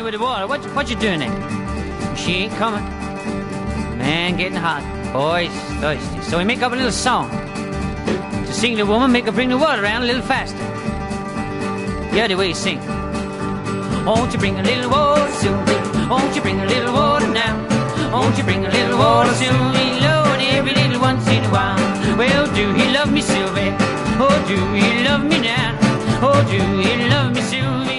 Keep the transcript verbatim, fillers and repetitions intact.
there with the water. What, what you doing there? She ain't coming. Man, getting hot. Boy's thirsty. So we make up a little song to sing the woman, make her bring the water around a little faster. Yeah, the way you sing. Won't you bring a little water, Sylvie? Won't you bring a little water now? Won't you bring a little water, Sylvie? Lord, every little once in a while. Well, do he love me, Sylvie? Oh, do he love me now? Oh, do he love me, Sylvie?